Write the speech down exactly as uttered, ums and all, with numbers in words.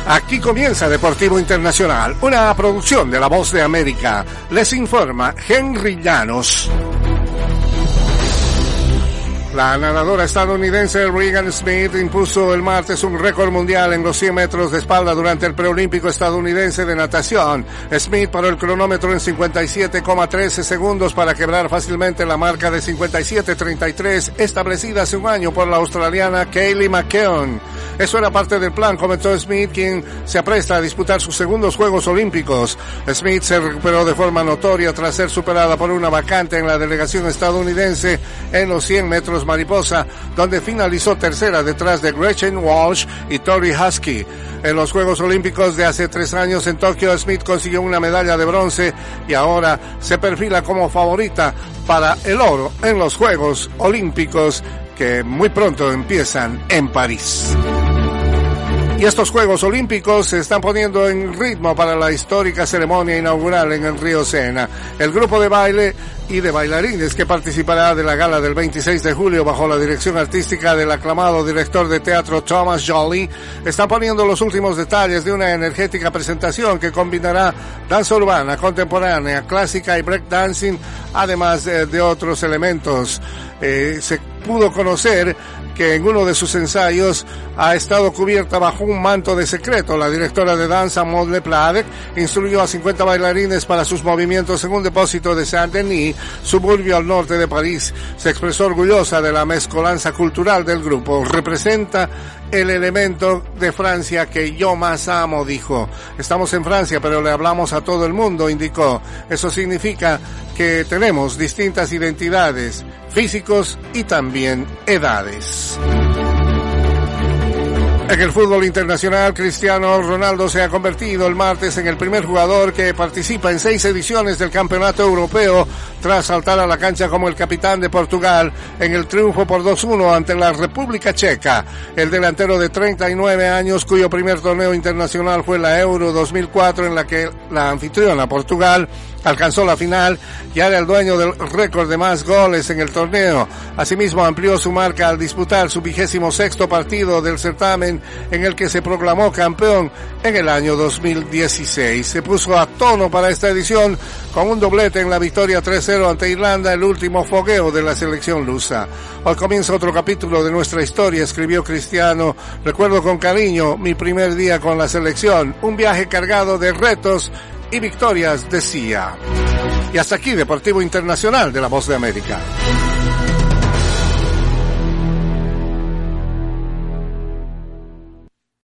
Aquí comienza Deportivo Internacional, una producción de La Voz de América. Les informa Henry Llanos. La nadadora estadounidense Regan Smith impuso el martes un récord mundial en los cien metros de espalda durante el preolímpico estadounidense de natación. Smith paró el cronómetro en cincuenta y siete coma trece segundos para quebrar fácilmente la marca de cincuenta y siete treinta y tres establecida hace un año por la australiana Kaylee McKeown. Eso era parte del plan, comentó Smith, quien se apresta a disputar sus segundos Juegos Olímpicos. Smith se recuperó de forma notoria tras ser superada por una vacante en la delegación estadounidense en los cien metros mariposa, donde finalizó tercera detrás de Gretchen Walsh y Tori Husky. En los Juegos Olímpicos de hace tres años en Tokio, Smith consiguió una medalla de bronce y ahora se perfila como favorita para el oro en los Juegos Olímpicos que muy pronto empiezan en París. Y estos Juegos Olímpicos se están poniendo en ritmo para la histórica ceremonia inaugural en el río Sena. El grupo de baile y de bailarines que participará de la gala del veintiséis de julio bajo la dirección artística del aclamado director de teatro Thomas Joly está poniendo los últimos detalles de una energética presentación que combinará danza urbana, contemporánea, clásica y breakdancing, además de, de otros elementos. Eh, se pudo conocer que en uno de sus ensayos ha estado cubierta bajo un manto de secreto. La directora de danza, Maud Lepladec, instruyó a cincuenta bailarines para sus movimientos en un depósito de Saint-Denis, suburbio al norte de París. Se expresó orgullosa de la mezcolanza cultural del grupo. Representa el elemento de Francia que yo más amo, dijo. Estamos en Francia, pero le hablamos a todo el mundo, indicó. Eso significa que tenemos distintas identidades, físicos y también edades. En el fútbol internacional, Cristiano Ronaldo se ha convertido el martes en el primer jugador que participa en seis ediciones del Campeonato Europeo tras saltar a la cancha como el capitán de Portugal en el triunfo por dos uno ante la República Checa. El delantero de treinta y nueve años, cuyo primer torneo internacional fue la Euro dos mil cuatro, en la que la anfitriona Portugal alcanzó la final, ya era el dueño del récord de más goles en el torneo. Asimismo, amplió su marca al disputar su vigésimo sexto partido del certamen, en el que se proclamó campeón en el año dos mil dieciséis. Se puso a tono para esta edición con un doblete en la victoria tres cero ante Irlanda, el último fogueo de la selección lusa. Hoy comienza otro capítulo de nuestra historia, escribió Cristiano. Recuerdo con cariño mi primer día con la selección, un viaje cargado de retos y victorias, decía. Y hasta aquí Deportivo Internacional de La Voz de América.